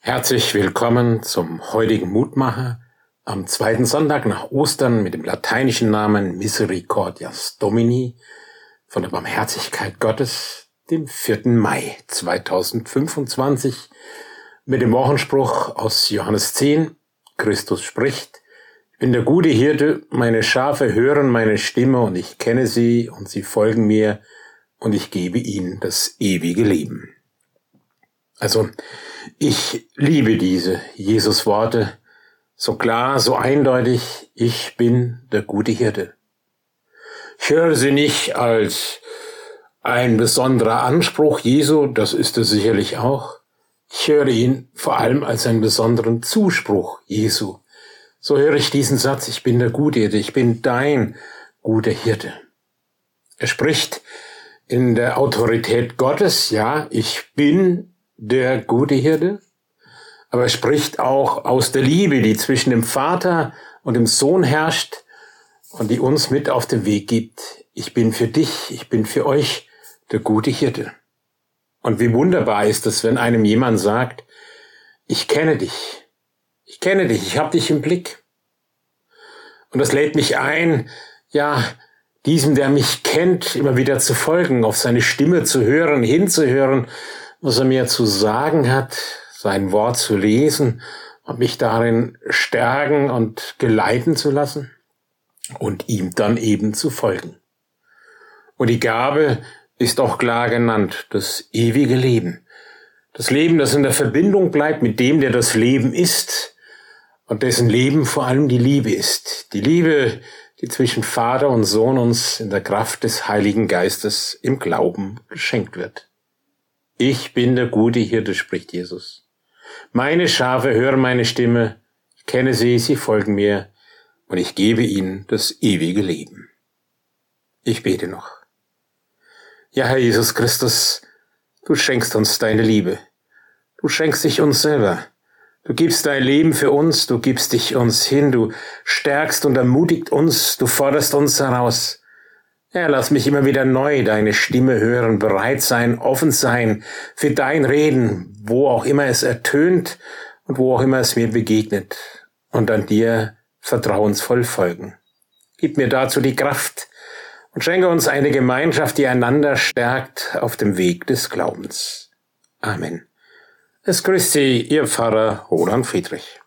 Herzlich willkommen zum heutigen Mutmacher am zweiten Sonntag nach Ostern mit dem lateinischen Namen Misericordias Domini von der Barmherzigkeit Gottes, dem 4. Mai 2025, mit dem Wochenspruch aus Johannes 10. Christus spricht: Ich bin der gute Hirte, meine Schafe hören meine Stimme und ich kenne sie und sie folgen mir und ich gebe ihnen das ewige Leben. Also, ich liebe diese Jesus-Worte, so klar, so eindeutig: Ich bin der gute Hirte. Ich höre sie nicht als ein besonderer Anspruch Jesu, das ist es sicherlich auch. Ich höre ihn vor allem als einen besonderen Zuspruch Jesu. So höre ich diesen Satz: Ich bin der gute Hirte, ich bin dein guter Hirte. Er spricht in der Autorität Gottes, ja, ich bin der gute Hirte, aber er spricht auch aus der Liebe, die zwischen dem Vater und dem Sohn herrscht und die uns mit auf den Weg gibt. Ich bin für dich, ich bin für euch der gute Hirte. Und wie wunderbar ist es, wenn einem jemand sagt: Ich kenne dich, ich habe dich im Blick. Und das lädt mich ein, ja, diesem, der mich kennt, immer wieder zu folgen, auf seine Stimme zu hören, hinzuhören, was er mir zu sagen hat, sein Wort zu lesen und mich darin stärken und geleiten zu lassen und ihm dann eben zu folgen. Und die Gabe ist auch klar genannt: das ewige Leben. Das Leben, das in der Verbindung bleibt mit dem, der das Leben ist und dessen Leben vor allem die Liebe ist. Die Liebe, die zwischen Vater und Sohn uns in der Kraft des Heiligen Geistes im Glauben geschenkt wird. Ich bin der gute Hirte, spricht Jesus. Meine Schafe hören meine Stimme, ich kenne sie, sie folgen mir und ich gebe ihnen das ewige Leben. Ich bete noch. Ja, Herr Jesus Christus, du schenkst uns deine Liebe. Du schenkst dich uns selber. Du gibst dein Leben für uns, du gibst dich uns hin, du stärkst und ermutigt uns, du forderst uns heraus. Ja, lass mich immer wieder neu deine Stimme hören, bereit sein, offen sein für dein Reden, wo auch immer es ertönt und wo auch immer es mir begegnet, und an dir vertrauensvoll folgen. Gib mir dazu die Kraft und schenke uns eine Gemeinschaft, die einander stärkt auf dem Weg des Glaubens. Amen. Es grüßt Sie, Ihr Pfarrer Roland Friedrich.